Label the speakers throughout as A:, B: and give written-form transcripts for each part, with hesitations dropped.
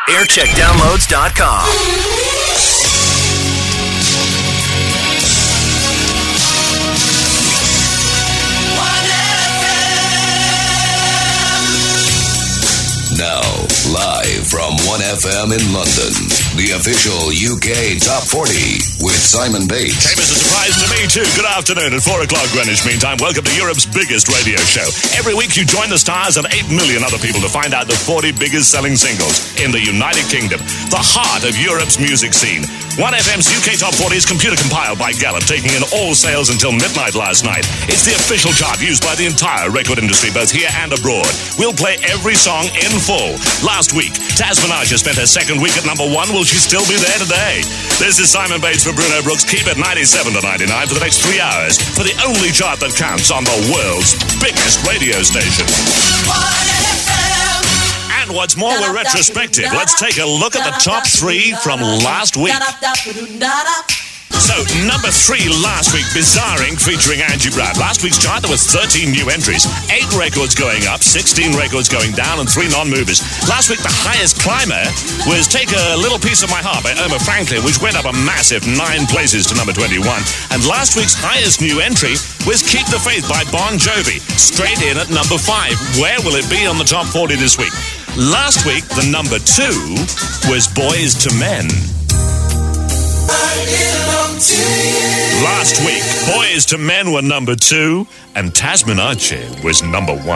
A: aircheckdownloads.com.
B: Now, live from 1FM in London, the official UK Top 40 with Simon Bates.
C: Came as a surprise to me too. Good afternoon at 4 o'clock Greenwich Mean Time. Welcome to Europe's biggest radio show. Every week you join the stars and 8 million other people to find out the 40 biggest selling singles in the United Kingdom, the heart of Europe's music scene. 1FM's UK Top 40 is computer compiled by Gallup, taking in all sales until midnight last night. It's the official chart used by the entire record industry, both here and abroad. We'll play every song in full. Last week, Tasman Archer spent her second week at number 1. Will she still be there today? This is Simon Bates for Bruno Brooks. Keep it 97 to 99 for the next 3 hours for the only chart that counts on the world's biggest radio station. And what's more, we're retrospective. Let's take a look at the top 3 from last week. So, number 3 last week, Bizarre Inc. featuring Angie Brad. Last week's chart, there were 13 new entries. 8 records going up, 16 records going down, and 3 non-movers. Last week, the highest climber was Take a Little Piece of My Heart by Irma Franklin, which went up a massive 9 places to number 21. And last week's highest new entry was Keep the Faith by Bon Jovi, straight in at number 5. Where will it be on the top 40 this week? Last week, the number 2 was Boys to Men. Last week, Boys to Men were number 2, and Tasman Archer was number 1.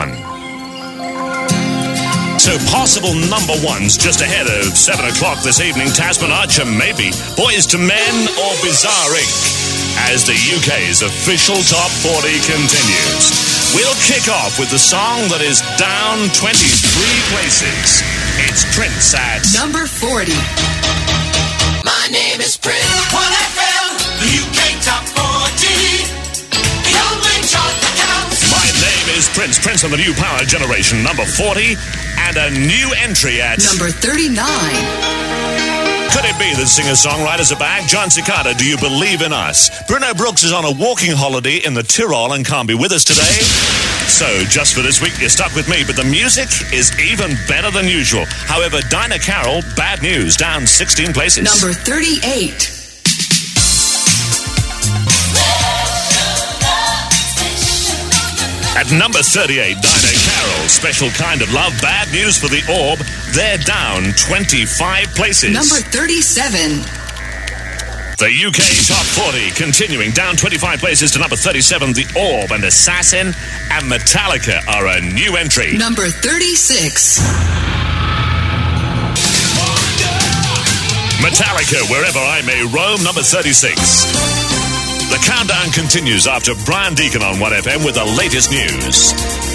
C: So possible number 1s just ahead of 7 o'clock this evening. Tasman Archer, maybe. Boys to Men or Bizarre Inc. as the UK's official top 40 continues. We'll kick off with the song that is down 23 places. It's Prince at
D: number 40.
E: My name is Prince. 1FM, the UK Top 40. The only chart that counts.
C: My name is Prince. Prince on the new power generation, number 40. And a new entry at
D: number 39.
C: Could it be that singer-songwriters are back? John Cicada, Do You Believe in Us? Bruno Brooks is on a walking holiday in the Tyrol and can't be with us today. So, just for this week, you're stuck with me, but the music is even better than usual. However, Dinah Carroll, Bad News, down 16 places.
D: Number 38.
C: At number 38, Dinah Carroll, Special Kind of Love, Bad News for the Orb. They're down 25 places.
D: Number 37.
C: The UK Top 40 continuing down 25 places to number 37. The Orb and Assassin and Metallica are a new entry.
D: Number 36.
C: Metallica, Wherever I May Roam, number 36. The countdown continues after Brian Deacon on 1FM with the latest news.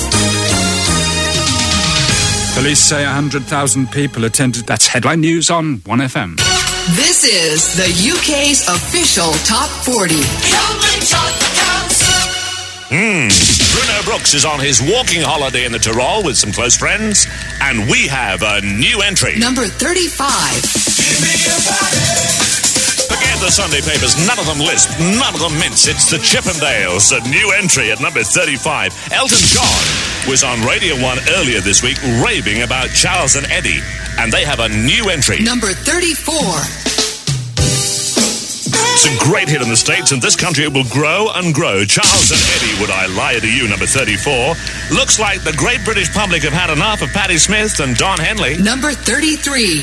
F: Police say 100,000 people attended. That's headline news on 1FM.
D: This is the UK's official Top 40.
E: The only chart that counts.
C: Bruno Brooks is on his walking holiday in the Tyrol with some close friends, and we have a new entry.
D: Number 35.
E: Give me a body.
C: Forget the Sunday papers. None of them lisp. None of them mince. It's the Chippendales, a new entry at number 35. Elton John was on Radio 1 earlier this week raving about Charles and Eddie, and they have a new entry.
D: Number 34.
C: It's a great hit in the States, and this country it will grow and grow. Charles and Eddie, Would I Lie to You, number 34. Looks like the great British public have had enough of Patti Smith and Don Henley.
D: Number 33.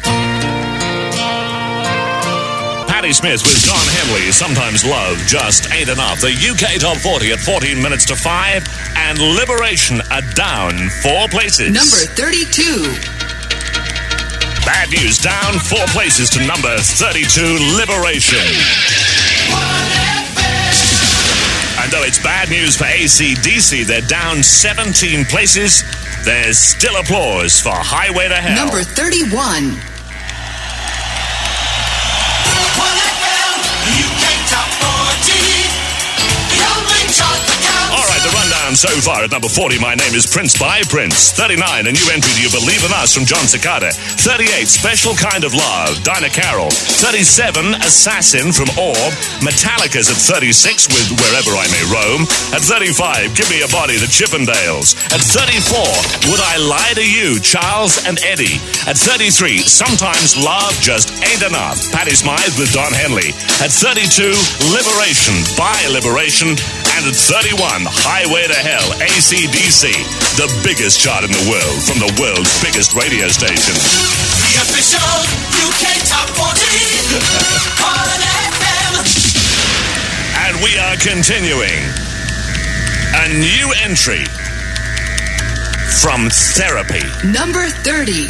C: Patti Smith with Don Henley, Sometimes Love Just Ain't Enough. The UK Top 40 at 14 minutes to 5, and Liberation are down 4 places.
D: Number 32.
C: Bad News down 4 places to number 32, Liberation. And though it's bad news for AC/DC, they're down 17 places. There's still applause for Highway to Hell.
D: Number 31.
C: All right, the rundown countdown so far. At number 40, My Name is Prince by Prince. 39, a new entry, Do You Believe in Us from John Cicada. 38, Special Kind of Love, Dinah Carroll. 37, Assassin from Orb. Metallica's at 36 with Wherever I May Roam. At 35, Give Me a Body, the Chippendales. At 34, Would I Lie to You, Charles and Eddie. At 33, Sometimes Love Just Ain't Enough, Patti Smythe with Don Henley. At 32, Liberation by Liberation. And at 31, Highway to Hell, AC/DC, the biggest chart in the world from the world's biggest radio station.
E: The official UK Top 40 on FM.
C: And we are continuing. A new entry from Therapy.
D: Number 30.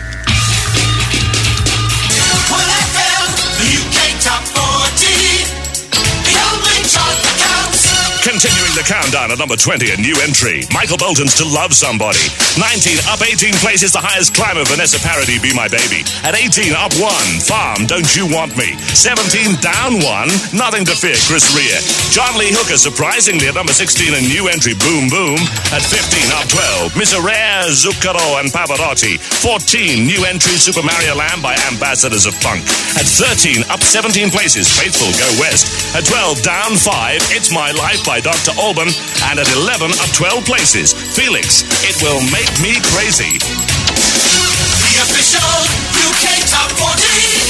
E: 1FM, the UK Top 40. The only chart that counts.
C: Continuing the countdown at number 20, a new entry. Michael Bolton's To Love Somebody. 19, up 18 places, the highest climber, Vanessa Paradis, Be My Baby. At 18, up 1, Farm, Don't You Want Me. 17, down 1, Nothing to Fear, Chris Rea. John Lee Hooker, surprisingly, at number 16, a new entry, Boom Boom. At 15, up 12, Miserere, Zucchero and Pavarotti. 14, new entry, Super Mario Land by Ambassadors of Funk. At 13, up 17 places, Faithful, Go West. At 12, down 5, It's My Life by Dr. Alban. And at 11, up 12 places, Felix, It Will Make Me Crazy.
E: The official UK Top 40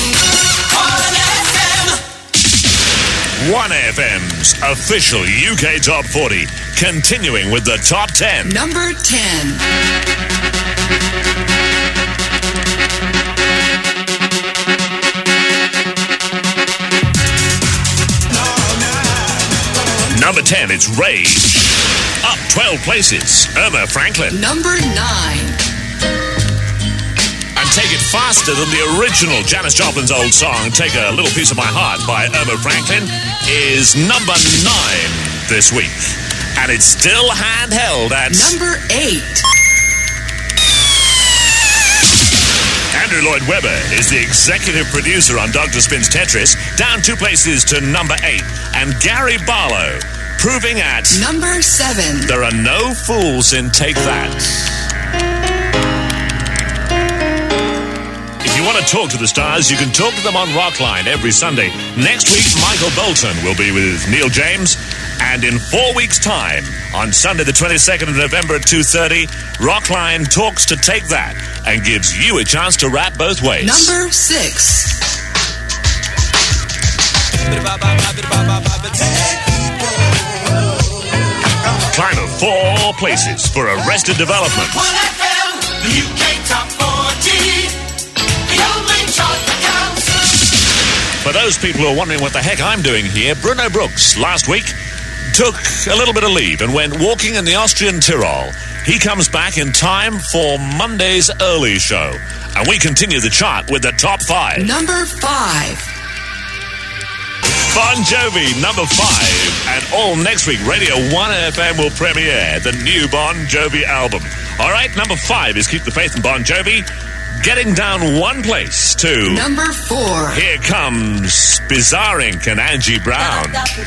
E: on FM.
C: 1FM's official UK Top 40. Continuing with the Top 10.
D: Number 10.
C: Number 10, it's Rage. Up 12 places, Irma Franklin.
D: Number 9.
C: And Take It Faster than the original Janis Joplin's old song, Take a Little Piece of My Heart by Irma Franklin, is number 9 this week. And it's still handheld at...
D: Number 8.
C: Andrew Lloyd Webber is the executive producer on Dr. Spin's Tetris, down 2 places to number 8. And Gary Barlow, proving at...
D: Number 7.
C: There are no fools in Take That. If you want to talk to the stars, you can talk to them on Rockline every Sunday. Next week, Michael Bolton will be with Neil James. And in 4 weeks' time, on Sunday the 22nd of November at 2:30, Rockline talks to Take That and gives you a chance to rap both ways.
D: Number 6.
C: Climb of 4 places for Arrested Development.
E: 1FM, the UK Top 40. The only chart that counts.
C: For those people who are wondering what the heck I'm doing here, Bruno Brooks last week took a little bit of leave and went walking in the Austrian Tyrol. He comes back in time for Monday's early show. And we continue the chart with the top 5.
D: Number 5.
C: Bon Jovi, number 5. And all next week, Radio 1FM will premiere the new Bon Jovi album. All right, number 5 is Keep the Faith in Bon Jovi. Getting down 1 place to...
D: Number 4.
C: Here comes Bizarre Inc. and Angie Brown.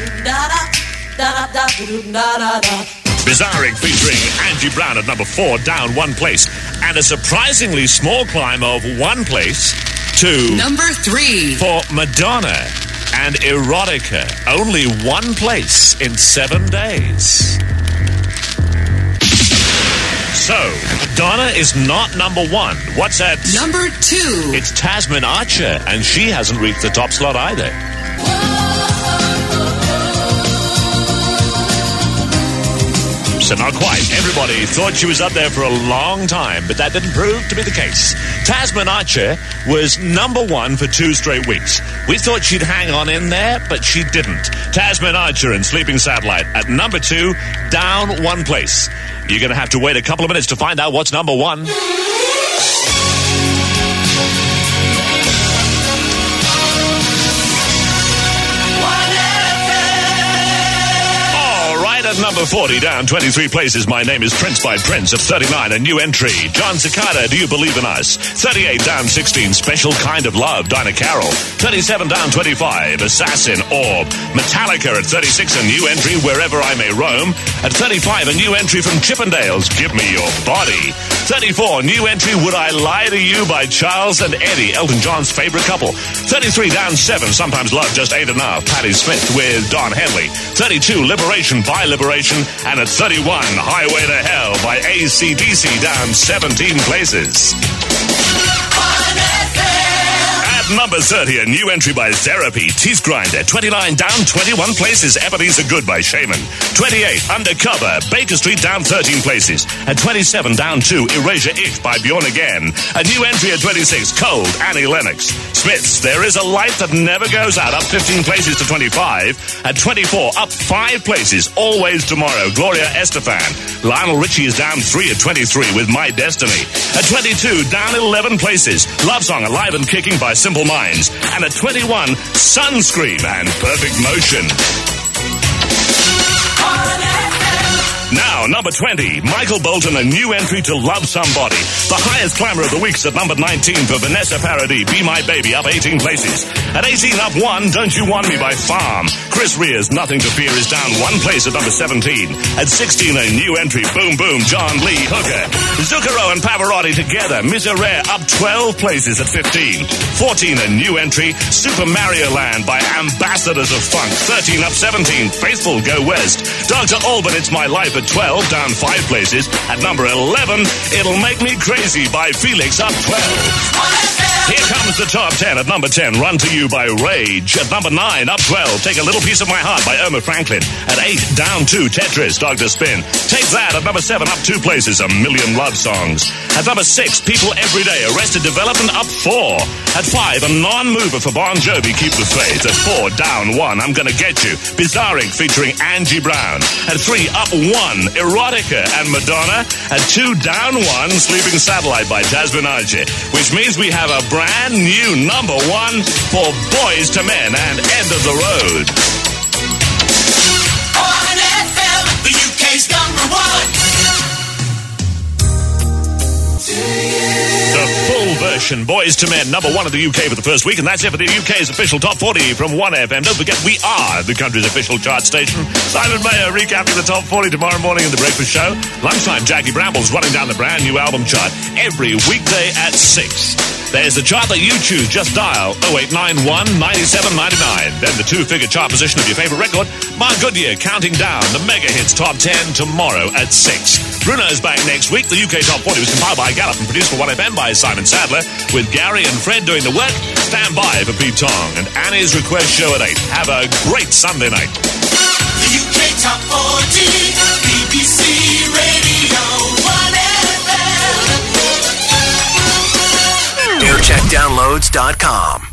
C: Bizarre Inc. featuring Angie Brown at number 4, down 1 place. And a surprisingly small climb of 1 place to...
D: Number 3.
C: For Madonna and Erotica. Only 1 place in 7 days. So, Madonna is not number 1. What's that?
D: Number 2.
C: It's Tasmin Archer, and she hasn't reached the top slot either. So not quite. Everybody thought she was up there for a long time, but that didn't prove to be the case. Tasmin Archer was number 1 for 2 straight weeks. We thought she'd hang on in there, but she didn't. Tasmin Archer and Sleeping Satellite at number 2, down 1 place. You're going to have to wait a couple of minutes to find out what's number 1. At number Number 40, down 23 places. My Name is Prince by Prince at 39, a new entry. John Cicada, Do You Believe in Us? 38, down 16, Special Kind of Love, Dinah Carroll. 37, down 25, Assassin, Orb. Metallica at 36, a new entry, Wherever I May Roam. At 35, a new entry from Chippendales, Give Me Your Body. 34, new entry, Would I Lie to You by Charles and Eddie, Elton John's favorite couple. 33, down 7, Sometimes Love Just Ain't Enough, Patti Smith with Don Henley. 32, Liberation by Liberation. And at 31, Highway to Hell by AC/DC, down 17 places. At number 30, a new entry by Therapy, Teeth Grinder. 29, down 21 places, Ebenezer Good by Shaman. 28, Undercover, Baker Street, down 13 places. At 27, down 2, Erasure It by Bjorn Again. A new entry at 26, Cold, Annie Lennox. Smiths, There Is a Light That Never Goes Out, up 15 places to 25. At 24, up 5 places, Always Tomorrow, Gloria Estefan. Lionel Richie is down 3 at 23 with My Destiny. At 22, down 11 places, Love Song, Alive and Kicking by Simple Minds. And at 21, Sunscream and Perfect Motion. Now, number 20, Michael Bolton, a new entry to Love Somebody. The highest climber of the week's at number 19 for Vanessa Paradis, Be My Baby, up 18 places. At 18, up 1, Don't You Want Me by Farm. Chris Rea's Nothing to Fear is down 1 place at number 17. At 16, a new entry, Boom Boom, John Lee Hooker. Zucchero and Pavarotti together, Miserere, up 12 places at 15. 14, a new entry, Super Mario Land by Ambassadors of Funk. 13, up 17, Faithful, Go West. Dr. Alban, It's My Life at 12, down 5 places. At number 11, It'll Make Me Crazy by Felix, up 12. Here comes the top 10. At number 10, Run to You by Rage. At number 9, up 12, Take a Little Piece of My Heart by Irma Franklin. At 8, down 2, Tetris, Dr. Spin. Take That. At number 7, up 2 places, A Million Love Songs. At number 6, People Every Day, Arrested Development, up 4. At 5, a non-mover for Bon Jovi, Keep the Faith. At 4, down 1, I'm Gonna Get You, Bizarre Inc. featuring Angie Brown. At 3, up 1, Erotica and Madonna. At 2, down 1, Sleeping Satellite by Jasmine Archer. Which means we have a brand new number 1 for Boys to Men and End of the Road.
E: On FM, the UK's number 1.
C: The full version, Boys to Men, number 1 in the UK for the first week, and that's it for the UK's official top 40 from 1FM. Don't forget, we are the country's official chart station. Simon Mayer recapping the top 40 tomorrow morning in The Breakfast Show. Lunchtime, Jackie Brambles running down the brand new album chart every weekday at 6. There's the chart that you choose. Just dial 0891 9799. Then the 2-figure chart position of your favorite record. Mark Goodyear counting down the mega hits top 10 tomorrow at 6. Bruno's back next week. The UK top 40 was compiled by Gallup and produced for 1FM by Simon Sadler, with Gary and Fred doing the work. Stand by for Pete Tong and Annie's request show at 8. Have a great Sunday night.
E: The UK top 40, BBC Radio 1FM.
A: AirCheckDownloads.com.